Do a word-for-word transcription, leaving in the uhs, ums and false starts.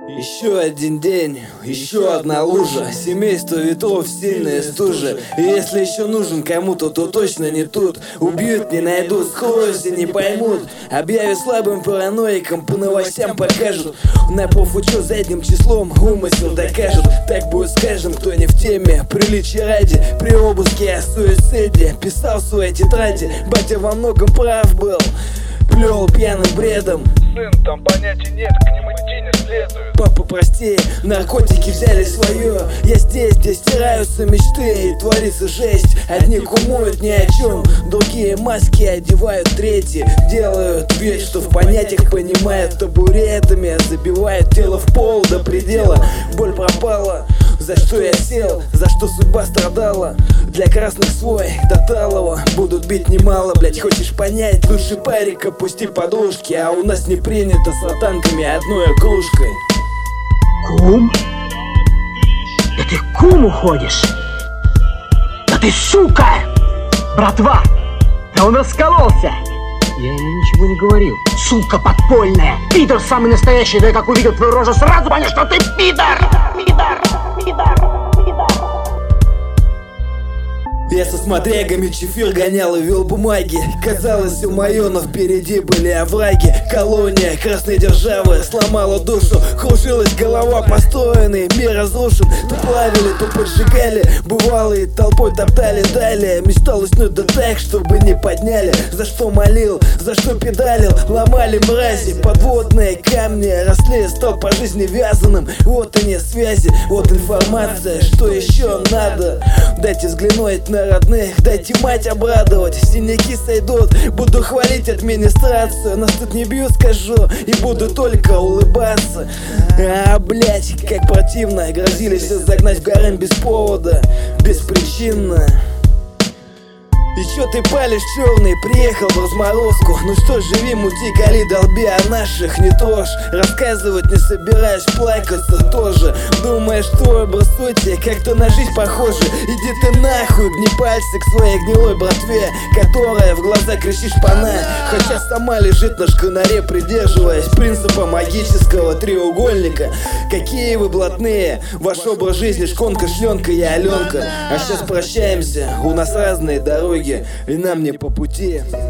Еще один день, еще одна лужа. Семейство ветров, сильные стужи. И если еще нужен кому-то, то точно не тут. Убьют, не найдут, скроюсь и не поймут. Объявят слабым параноиком, по новостям покажут. На профучет задним числом умысел докажут. Так будет с каждым, кто не в теме. Приличия ради, при обыске о суициде писал в своей тетради. Батя во многом прав был, плел пьяным бредом. Сын, там понятий нет, к ним идти не следует. Папа, прости, наркотики взяли свое. Я здесь, где стираются мечты и творится жесть. Одни кумуют ни о чем, другие маски одевают, третьи делают вид, что в понятиях понимают. Табуретами забивают тело в пол до предела. Боль пропала, за что я сел, за что судьба страдала. Для красных свой, до талого будут бить немало. Блять, хочешь понять, лучше парика пусти подружки. А у нас не принято с латанками одной кружкой. Кум? Да ты к куму ходишь? Да ты сука! Братва, да он раскололся! Я ему ничего не говорил. Сука подпольная! Пидор самый настоящий! Да я как увидел твою рожу, сразу понял, что ты пидор! Пидор! Пидор! Пидор! Я со смотрягами чефир гонял и вел бумаги. Казалось, у майонов впереди были овраги. Колония красной державы сломала душу. Кружилась голова, построенный мир разрушен. То плавили, то поджигали, бывалые толпой топтали далее. Мечтал уснуть да так, чтобы не подняли. За что молил, за что педалил, ломали мрази. Подводные камни росли, стал по жизни вязаным. Вот они связи, вот информация. Что еще надо? Дайте взглянуть на родных, дайте мать обрадовать. Синяки сойдут, буду хвалить администрацию. Нас тут не бьют, скажу, и буду только улыбаться. А, блять, как противно. Грозились загнать в гарем без повода, беспричинно. И чё ты палишь черный, приехал в разморозку. Ну что, живи, мути, кали, долби, о наших не трожь. Рассказывать не собираюсь, плакаться тоже. Думаешь, твой образ сути как-то на жизнь похожи. Иди ты нахуй, гни пальцы к своей гнилой братве, которая в глаза кричит шпана, хотя сама лежит на шканаре, придерживаясь принципа магического треугольника. Какие вы блатные, ваш образ жизни шконка, шленка и Аленка. А сейчас прощаемся, у нас разные дороги, и нам не по пути.